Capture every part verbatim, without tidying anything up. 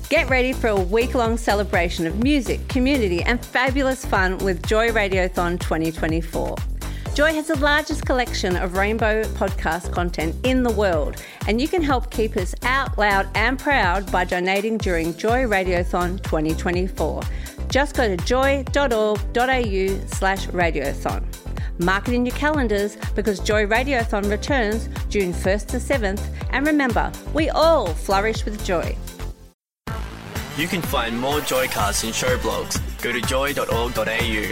Get ready for a week-long celebration of music, community and fabulous fun with Joy Radiothon twenty twenty-four. Joy has the largest collection of rainbow podcast content in the world, and you can help keep us out loud and proud by donating during Joy Radiothon twenty twenty-four. Just go to joy.org.au slash radiothon. Mark it in your calendars because Joy Radiothon returns June first to seventh, and remember, we all flourish with joy. You can find more Joycasts and show blogs. Go to joy dot org dot a u.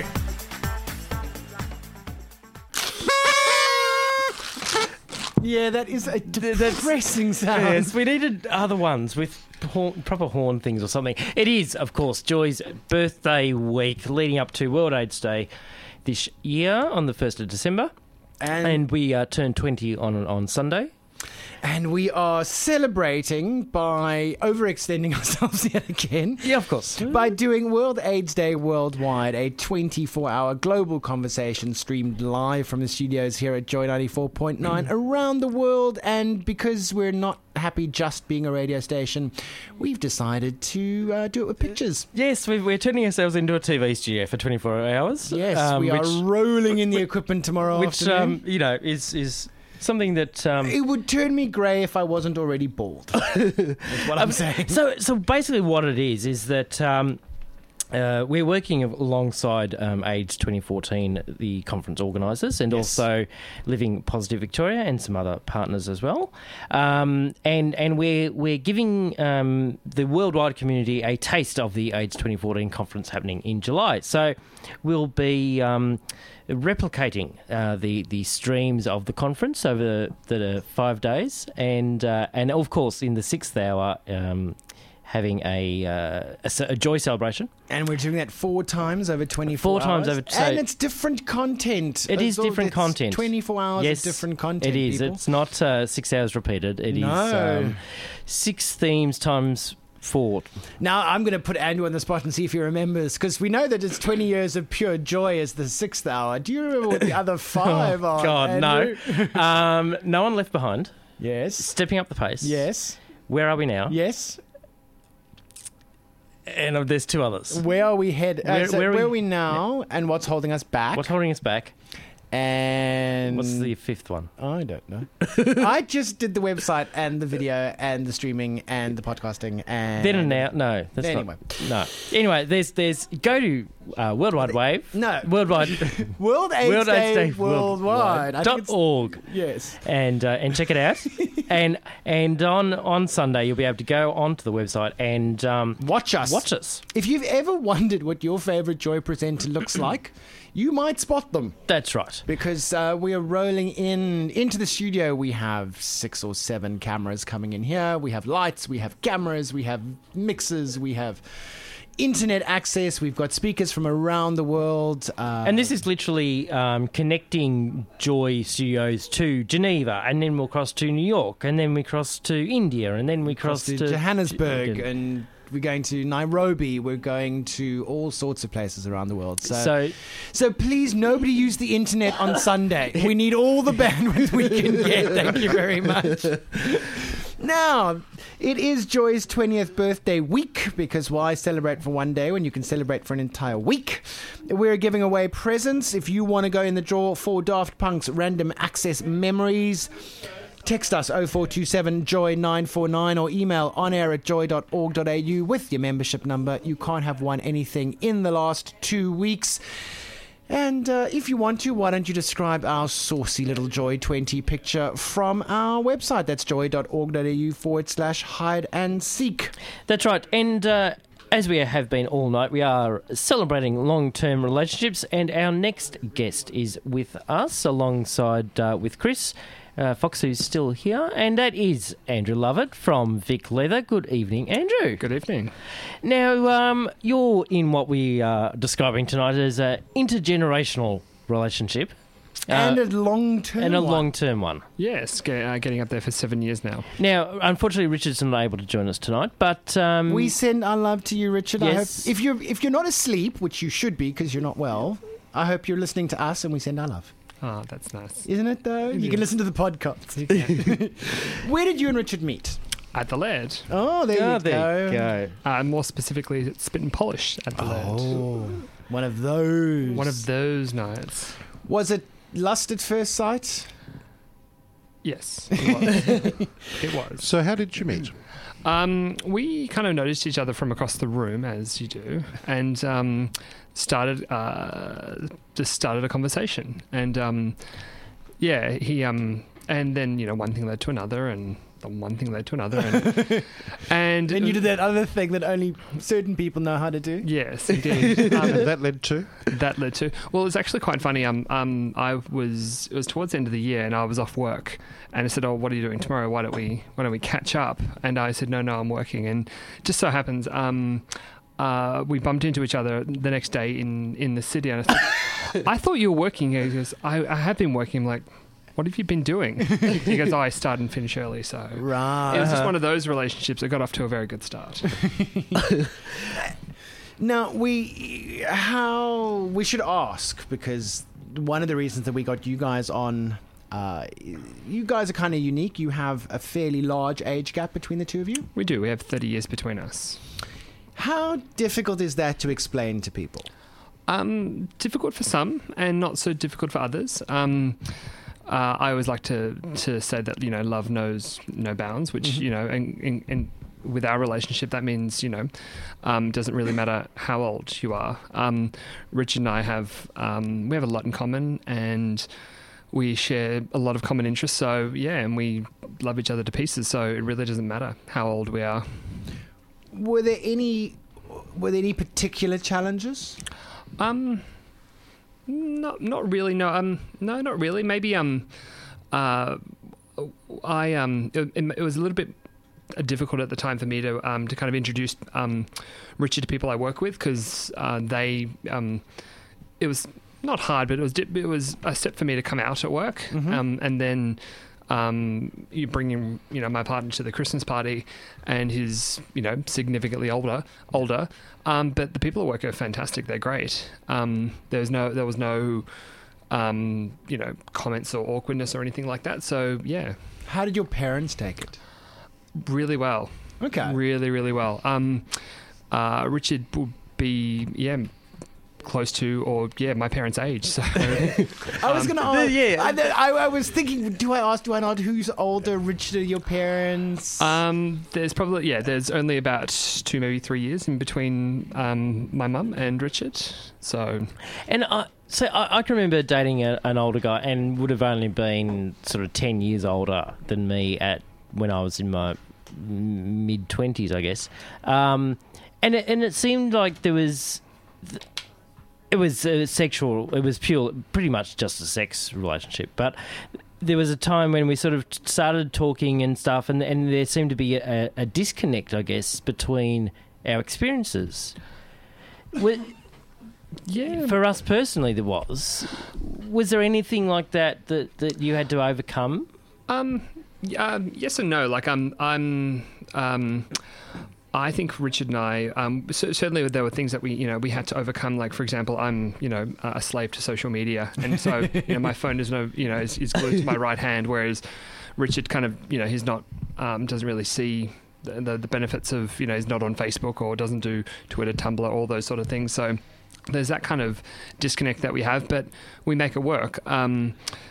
Yeah, that is a depressing sound. Yes, we needed other ones with horn, proper horn things or something. It is, of course, Joy's birthday week leading up to World AIDS Day this year on the first of December. And, and we uh, turned twenty on on Sunday. And we are celebrating by overextending ourselves yet again. Yeah, of course. By doing World AIDS Day worldwide, a twenty-four hour global conversation streamed live from the studios here at Joy ninety-four point nine around the world. And because we're not happy just being a radio station, we've decided to uh, do it with pictures. Yes, we've, we're turning ourselves into a T V studio for twenty-four hours. Yes, um, we which, are rolling in the equipment tomorrow which, afternoon. um, you know, is... is something that... Um, it would turn me grey if I wasn't already bald. That's what I'm um, saying. So so basically what it is, is that um, uh, we're working alongside um, AIDS twenty fourteen, the conference organisers, and yes. also Living Positive Victoria and some other partners as well. Um, and and we're, we're giving um, the worldwide community a taste of the AIDS twenty fourteen conference happening in July. So we'll be... Um, replicating uh, the the streams of the conference over the, the five days, and uh, and of course in the sixth hour um, having a, uh, a a joy celebration. And we're doing that four times over twenty-four Four times hours. over. So and it's different content. It is all, different it's content. twenty-four hours yes, of different content. It is. People. It's not uh, six hours repeated. It no. is um, six themes times four. Now I'm going to put Andrew on the spot and see if he remembers, because we know that it's twenty years of pure joy as the sixth hour. Do you remember what the other five oh, are? God, Andrew? no. um, No One Left Behind. Yes. Stepping Up the Pace. Yes. Where Are We Now? Yes. And uh, there's two others. Where are we head? Uh, Where, so where, where are are we now, yeah. And what's holding us back? What's holding us back? And what's the fifth one? I don't know. I just did the website and the video and the streaming and the podcasting and then and now. No, that's anyway. not. No. Anyway, there's there's go to uh, Worldwide Wave. No, Worldwide World AIDS World Day, Day Worldwide. Worldwide. Dot org. Yes, and uh, and check it out. and and on on Sunday you'll be able to go onto the website and um, watch us. Watch us. If you've ever wondered what your favourite Joy presenter looks like, you might spot them. That's right. Because uh, we are rolling in into the studio. We have six or seven cameras coming in here. We have lights, we have cameras, we have mixers, we have internet access. We've got speakers from around the world. Uh, and this is literally um, connecting Joy Studios to Geneva, and then we'll cross to New York, and then we cross to India, and then we cross, cross to, to Johannesburg, J- and we're going to Nairobi. We're going to all sorts of places around the world. So, so, so please, nobody use the internet on Sunday. We need all the bandwidth we can get. Thank you very much. Now, it is Joy's twentieth birthday week, because why celebrate for one day when you can celebrate for an entire week? We're giving away presents. If you want to go in the draw for Daft Punk's Random Access Memories, text us oh four two seven joy nine four nine or email onair at joy dot org dot a u with your membership number. You can't have won anything in the last two weeks. And uh, if you want to, why don't you describe our saucy little Joy twenty picture from our website? That's joy dot org dot a u forward slash hide and seek. That's right. And uh, as we have been all night, we are celebrating long-term relationships, and our next guest is with us alongside uh, with Chris Uh, Fox, who's still here, and that is Andrew Lovett from Vic Leather. Good evening, Andrew. Good evening. Now, um, you're in what we are describing tonight as an intergenerational relationship. And uh, a long-term And a one. long-term one. Yes, get, uh, getting up there for seven years now. Now, unfortunately, Richard's not able to join us tonight, but... Um, we send our love to you, Richard. Yes. I hope if you're, if you're not asleep, which you should be because you're not well, I hope you're listening to us and we send our love. Oh, that's nice. Isn't it, though? It you is. can listen to the podcast. Where did you and Richard meet? at the Laird. Oh, there Oh, you there you go. go. Uh, more specifically, at Spit and Polish at the Laird. Oh, one of those. One of those nights. Was it lust at first sight? Yes, it was. It was. So how did you meet? Um, we kind of noticed each other from across the room, as you do, and um, started uh, just started a conversation. And um, yeah, he um, and then you know one thing led to another, and one thing led to another, and and, And you did that other thing that only certain people know how to do. Yes, indeed. Um, And that led to? that led to well, it's actually quite funny. Um, um, I was it was towards the end of the year, and I was off work, and I said, "Oh, what are you doing tomorrow? Why don't we why don't we catch up?" And I said, "No, no, I'm working." And just so happens, um, uh, we bumped into each other the next day in in the city, and I said, "I thought you were working here." He goes, "I, I have been working." I'm like, "What have you been doing?" He goes, "Oh, I start and finish early." So Right. it was just one of those relationships that got off to a very good start. Now, we how we should ask, because one of the reasons that we got you guys on, uh, you guys are kind of unique. You have a fairly large age gap between the two of you. We do. We have thirty years between us. How difficult is that to explain to people? Um, difficult for some, and not so difficult for others. Um, uh, I always like to to say that you know love knows no bounds, which Mm-hmm. you know, and, and, and with our relationship, that means you know, um, doesn't really matter how old you are. Um, Richard and I have um, we have a lot in common, and we share a lot of common interests. So yeah, and we love each other to pieces. So it really doesn't matter how old we are. Were there any were there any particular challenges? Um, not not really. No. Um, no, not really. Maybe um, uh, I um, it, it was a little bit difficult at the time for me to um to kind of introduce um Richard to people I work with, because uh, they um, it was not hard, but it was di- it was a step for me to come out at work, Mhm. um, and then. Um, you bring him, you know, my partner to the Christmas party, and he's, you know, significantly older, older. Um, but the people at work are fantastic. They're great. Um, there was no, there was no, um, you know, comments or awkwardness or anything like that. So yeah, How did your parents take it? really well. Okay. Really, really well. Um, uh, Richard would be, yeah, close to, or yeah, my parents' age. So I was Um, going to ask. yeah. I, I, I was thinking, do I ask, do I not? Who's older, Richard or your parents? Um, there's probably yeah. There's only about two, maybe three years in between um, my mum and Richard. So And I, so I, I can remember dating a, an older guy, and would have only been sort of ten years older than me at when I was in my mid twenties, I guess. Um, and it, and it seemed like there was. Th- It was uh, sexual. It was pure, pretty much just a sex relationship. But there was a time when we sort of started talking and stuff, and, and there seemed to be a, a disconnect, I guess, between our experiences. Wa- yeah, For us personally, there was. Was there anything like that that, that you had to overcome? um, y- um, yes and no. Like I'm, I'm, um, I think Richard and I, um, c- certainly there were things that we, you know, we had to overcome. Like for example, I'm, you know, a slave to social media, and so you know, my phone is no, you know, is, is glued to my right hand, whereas Richard kind of, you know, he's not, um, doesn't really see the, the the benefits of, you know, he's not on Facebook or doesn't do Twitter, Tumblr, all those sort of things. So there's that kind of disconnect that we have, but we make it work. Um,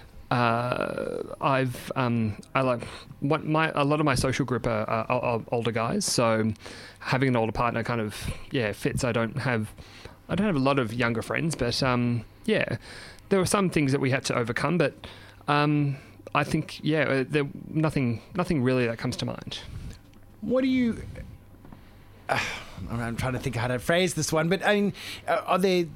uh, I've um, I like what my a lot of my social group are, are, are older guys, so having an older partner kind of yeah fits. I don't have I don't have a lot of younger friends, but um, yeah, there were some things that we had to overcome, but um, I think yeah, uh, there nothing nothing really that comes to mind. What do you? Uh, I'm trying to think how to phrase this one, but I mean, uh, are there?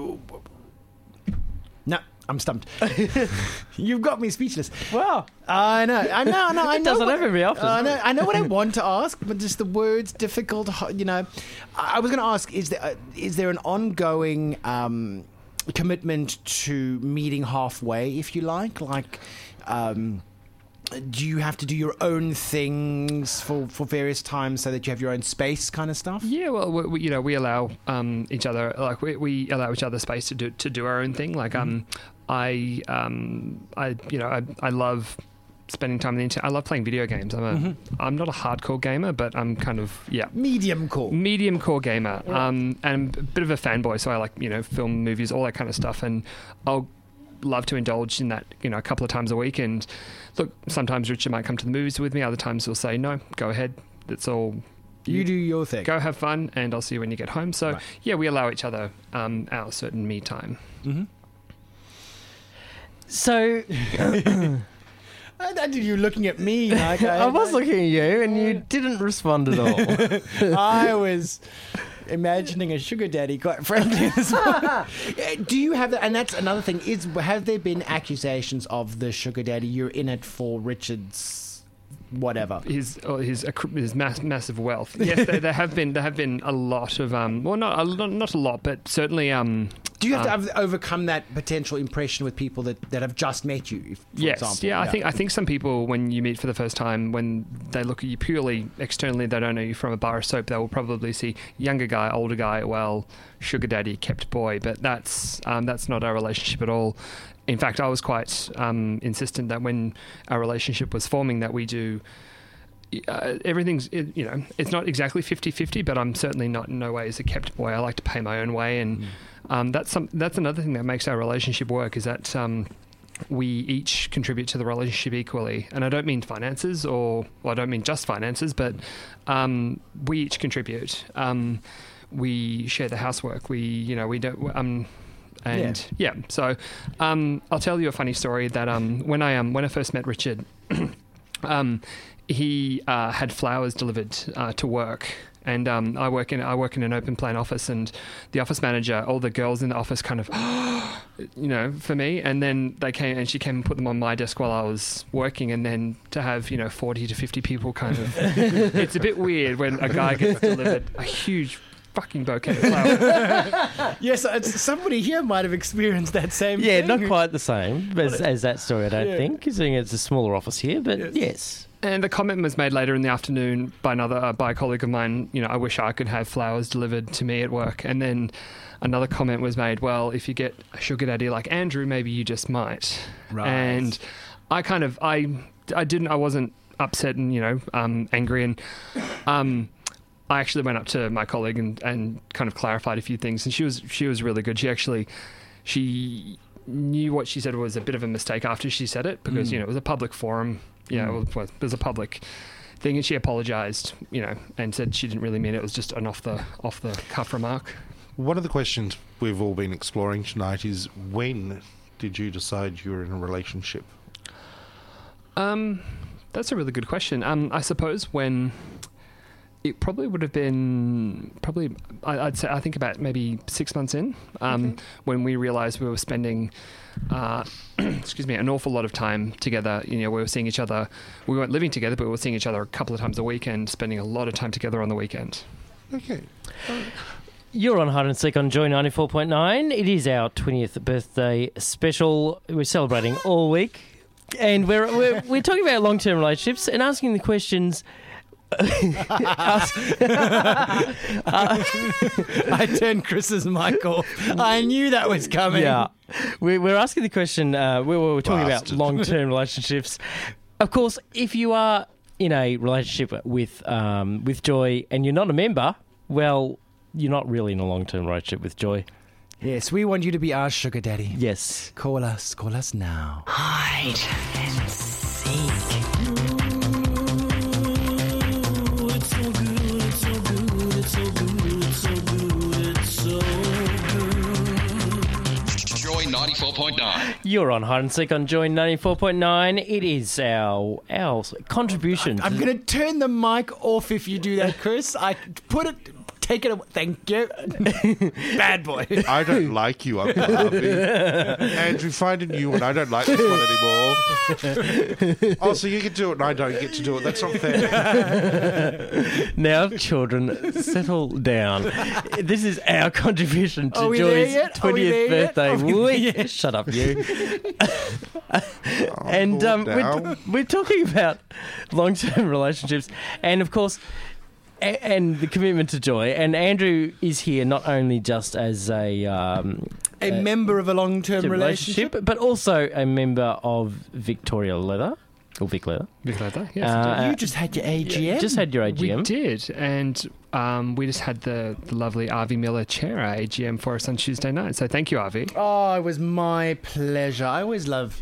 No, I'm stumped. You've got me speechless. Wow. I know, I know, I know. I It know doesn't what- happen very often. I know, I know what I want to ask, but just the words difficult. ho- You know, I I was going to ask: Is there uh, is there an ongoing um, commitment to meeting halfway, if you like? Like, um, do you have to do your own things for, for various times so that you have your own space, kind of stuff? Yeah, well, we, we, you know, we allow um, each other, like we, we allow each other space to do to do our own thing. Like, um, I, um, I, you know, I, I love spending time on the internet. I love playing video games. I'm a, mm-hmm. I'm not a hardcore gamer, but I'm kind of, yeah. Medium core. Medium core gamer. Yeah. Um, and I'm a bit of a fanboy, so I like, you know, film, movies, all that kind of stuff. And I'll love to indulge in that, you know, a couple of times a week. And look, sometimes Richard might come to the movies with me. Other times he'll say, no, go ahead. That's all. You, you do your thing. Go have fun, and I'll see you when you get home. So, right. yeah, we allow each other um, our certain me time. Mm-hmm. So... I did you looking at me like I, I was looking at you and you didn't respond at all. I was imagining a sugar daddy, quite frankly. Do you have that? And that's another thing. Is have there been accusations of the sugar daddy? You're in it for Richard's whatever, his oh, his his mass, massive wealth. Yes, there, there have been there have been a lot of um. Well, not a, not a lot, but certainly um. Do you have um, to overcome that potential impression with people that, that have just met you, for yes, example? Yeah, I yeah. think I think some people, when you meet for the first time, when they look at you purely externally, they don't know you from a bar of soap, they will probably see younger guy, older guy, well, sugar daddy, kept boy. But that's um, that's not our relationship at all. In fact, I was quite um, insistent that when our relationship was forming, that we do... Uh, everything's, it, you know, it's not exactly fifty-fifty, but I'm certainly not in no ways a kept boy. I like to pay my own way, and mm. um, that's some, that's another thing that makes our relationship work, is that um, we each contribute to the relationship equally. And I don't mean finances, or well, I don't mean just finances, but um, we each contribute. Um, we share the housework. We, you know, we don't... Um, and yeah, yeah so um, I'll tell you a funny story that um, when I um, when I first met Richard, um, he uh, had flowers delivered uh, to work, and um, I work in I work in an open plan office, and the office manager, all the girls in the office, kind of, you know, for me, and then they came and she came and put them on my desk while I was working, and then to have, you know, forty to fifty people, kind of, it's a bit weird when a guy gets delivered a huge fucking bouquet of flowers. Yes, it's, somebody here might have experienced that same yeah, thing. not quite the same as, as that story, I don't yeah. think, considering it's a smaller office here, but yes. yes. And a comment was made later in the afternoon by another uh, by a colleague of mine, you know, I wish I could have flowers delivered to me at work. And then another comment was made, well, if you get a sugar daddy like Andrew, maybe you just might. Right. And I kind of, I, I didn't, I wasn't upset and, you know, um, angry. And um, I actually went up to my colleague and, and kind of clarified a few things. And she was, she was really good. She actually, she knew what she said was a bit of a mistake after she said it, because, mm. you know, it was a public forum. Yeah, mm. it, was, it was a public thing, and she apologised, you know, and said she didn't really mean it. It was just an off the off the cuff remark. One of the questions we've all been exploring tonight is, when did you decide you were in a relationship? Um, that's a really good question. Um, I suppose when it probably would have been probably I, I'd say I think about maybe six months in, um, okay. when we realised we were spending. Uh, excuse me, an awful lot of time together. You know, we were seeing each other. We weren't living together, but we were seeing each other a couple of times a week and spending a lot of time together on the weekend. Okay. You're on Hide and Seek on Joy ninety-four point nine. It is our twentieth birthday special. We're celebrating all week, and we're we're, we're talking about long-term relationships and asking the questions. Ask, uh, I turned Chris's mic off. I knew that was coming. Yeah, we, we're asking the question. Uh, we were talking Bastard. about long-term relationships. Of course, if you are in a relationship with um, with Joy and you're not a member, well, you're not really in a long-term relationship with Joy. Yes, we want you to be our sugar daddy. Yes, call us. Call us now. Hide and seek. ninety-four point nine. You're on Hide and Seek on Joy ninety-four point nine. It is our our contribution. I'm, I'm going to turn the mic off if you do that, Chris. I put it. Take it away. Thank you. Bad boy. I don't like you, Uncle Harvey. Andrew, find a new one. I don't like this one anymore. Oh, so you can do it and I don't get to do it. That's not fair. Now, children, settle down. This is our contribution to Joy's twentieth birthday week. Shut up, you. And um, we're, we're talking about long-term relationships and, of course, and the commitment to Joy. And Andrew is here not only just as a um, a, a member of a long-term relationship, relationship, but also a member of Victoria Leather. Or Vic Leather. Vic Leather, yes. Uh, You just had your A G M. Just had your A G M. We did, and um, we just had the, the lovely Avi Miller chair our A G M for us on Tuesday night. So thank you, Avi. Oh, it was my pleasure. I always love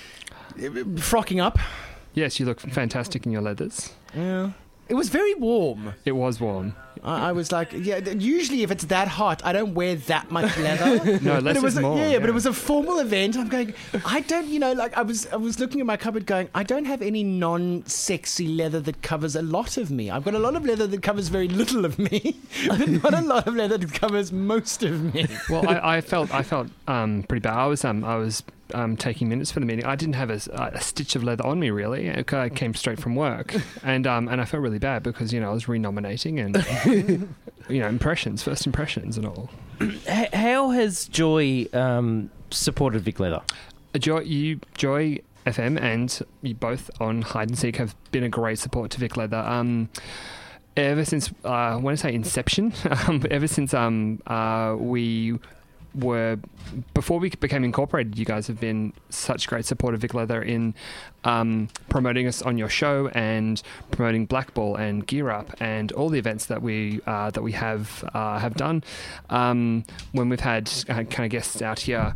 frocking up. Yes, you look fantastic in your leathers. Yeah. It was very warm. It was warm. I, I was like, yeah. Usually, if it's that hot, I don't wear that much leather. No, But less it was is a- more. Yeah, but it was a formal event. I'm going. I don't, you know, like I was. I was looking at my cupboard, going. I don't have any non-sexy leather that covers a lot of me. I've got a lot of leather that covers very little of me, but not a lot of leather that covers most of me. Well, I, I felt I felt um, pretty bad. I was um, I was um, taking minutes for the meeting. I didn't have a, a stitch of leather on me really. I came straight from work, and um, and I felt really bad because you know I was renominating and you know impressions, first impressions, and all. H- How has Joy um, supported Vic Leather? Joy, you, Joy F M, and you both on Hide and Seek have been a great support to Vic Leather. Um, ever since uh, I want to say inception, um, ever since um, uh, we were before we became incorporated, you guys have been such great support of Vic Leather in um, promoting us on your show and promoting Black Ball and Gear Up and all the events that we uh, that we have uh, have done. Um, when we've had uh, kind of guests out here.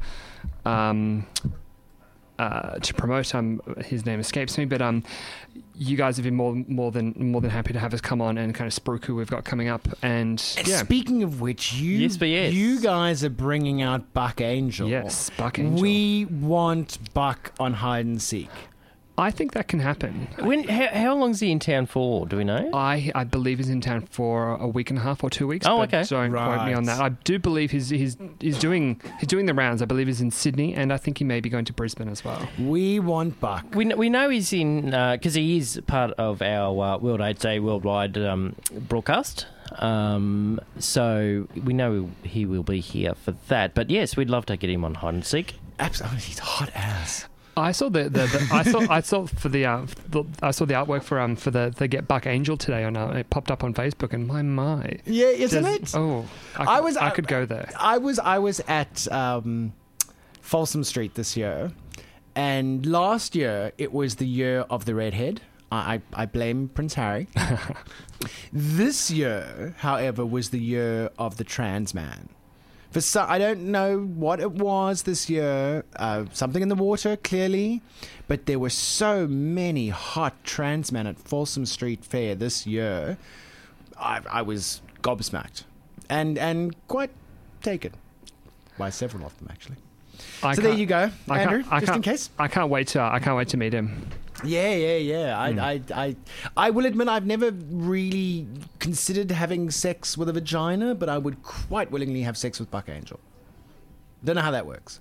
Um, Uh, to promote, um, his name escapes me, but um, you guys have been more more than more than happy to have us come on and kind of spruik who we've got coming up, and And yeah, Speaking of which, you Yes, but yes. you guys are bringing out Buck Angel. yes, Buck Angel. We want Buck on Hide and Seek. I think that can happen. When? How, how long is he in town for? Do we know? I I believe he's in town for a week and a half or two weeks. Oh, but okay. Don't quote me on Right. that. I do believe he's he's he's doing he's doing the rounds. I believe he's in Sydney, and I think he may be going to Brisbane as well. We want Buck. We kn- we know he's in because he is part of our uh, World AIDS Day worldwide um, broadcast. Um, so we know he will be here for that. But yes, we'd love to get him on Hide and Seek. Absolutely, he's hot ass. I saw the, the, the I saw I saw for the, uh, the I saw the artwork for um for the, the Get Buck Angel today on uh, it popped up on Facebook, and my my Yeah, isn't Does- it? Oh, I, I could- was- I could go there. I was I was at um, Folsom Street this year, and last year it was the year of the redhead. I, I, I blame Prince Harry. This year, however, was the year of the trans man. For so, I don't know what it was this year. Uh, something in the water, clearly. But there were so many hot trans men at Folsom Street Fair this year. I, I was gobsmacked. And and quite taken by several of them, actually. I so there can't- you go, I Andrew, can't- I just in can't- case. I can't wait to I can't wait to meet him. Yeah, yeah, yeah. I, I, I, I will admit I've never really considered having sex with a vagina, but I would quite willingly have sex with Buck Angel. Don't know how that works.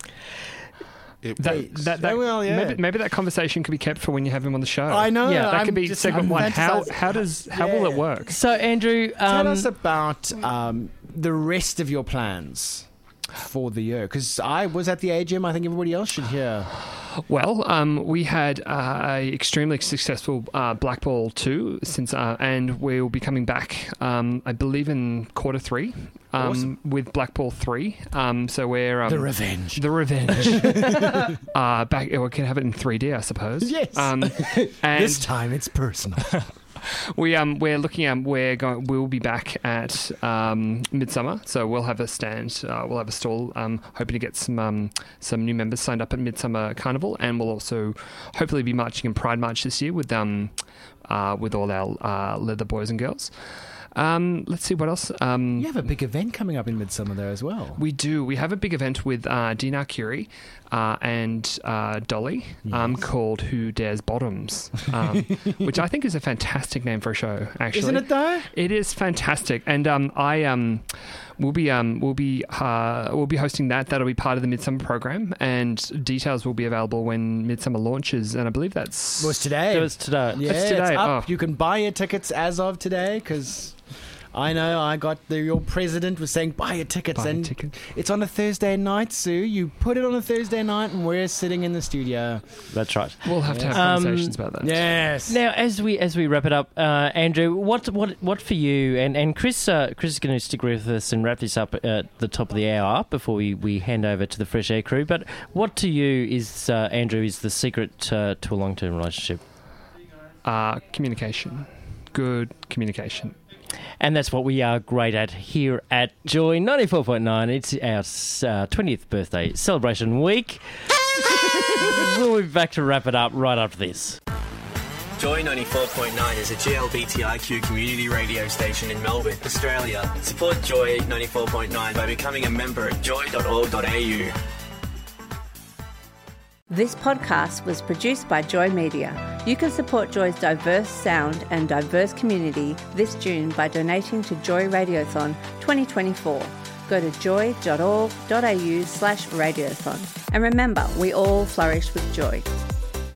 It That, works. that, that, Oh, well, yeah. maybe, maybe that conversation could be kept for when you have him on the show. I know. Yeah, that I'm could be just- segment I'm one. How fantasizing. how does how will it Yeah. work? So Andrew, Tell um, us about um, the rest of your plans for the year, because I was at the A G M. I think everybody else should hear. Well, um, we had uh, a extremely successful uh, Black Ball two since, uh, and we'll be coming back. Um, I believe in quarter three um, Awesome. with Black Ball three. Um, so we're um, The revenge. The revenge. uh, back, we can have it in three D, I suppose. Yes. Um, and This time it's personal. we um we're looking at we're going we'll be back at um Midsummer, so we'll have a stand, uh, we'll have a stall, um hoping to get some um some new members signed up at Midsummer Carnival, and we'll also hopefully be marching in Pride March this year with um uh with all our uh, leather boys and girls. Um, let's see what else. Um, You have a big event coming up in Midsummer there as well. We do. We have a big event with uh, Dina Curie uh, and uh, Dolly um, called Who Dares Bottoms, um, which I think is a fantastic name for a show, actually. Isn't it though? It is fantastic, and um, I um, will be um, will be uh, we'll be hosting that. That'll be part of the Midsummer program, and details will be available when Midsummer launches. And I believe that's It was today. it was today. Yeah, It's it's, today. up. Oh. You can buy your tickets as of today, because I know I got the, your president was saying buy your tickets, Buy your and ticket. it's on a Thursday night, Sue. You put it on a Thursday night, and we're sitting in the studio. That's right. We'll have to have Um, conversations about that. Yes. Now, as we as we wrap it up, uh, Andrew, what what what for you? And and Chris, uh, Chris is going to stick with us and wrap this up at the top of the hour before we, we hand over to the Fresh Air crew. But what to you is uh, Andrew is the secret uh, to a long term relationship? uh, communication, good communication. And that's what we are great at here at Joy ninety-four point nine. It's our uh, twentieth birthday celebration week. We'll be back to wrap it up right after this. Joy ninety-four point nine is a G L B T I Q community radio station in Melbourne, Australia. Support Joy ninety-four point nine by becoming a member at joy dot org dot a u. This podcast was produced by Joy Media. You can support Joy's diverse sound and diverse community this June by donating to Joy Radiothon twenty twenty-four. Go to joy dot org dot a u slash radiothon. And remember, we all flourish with joy.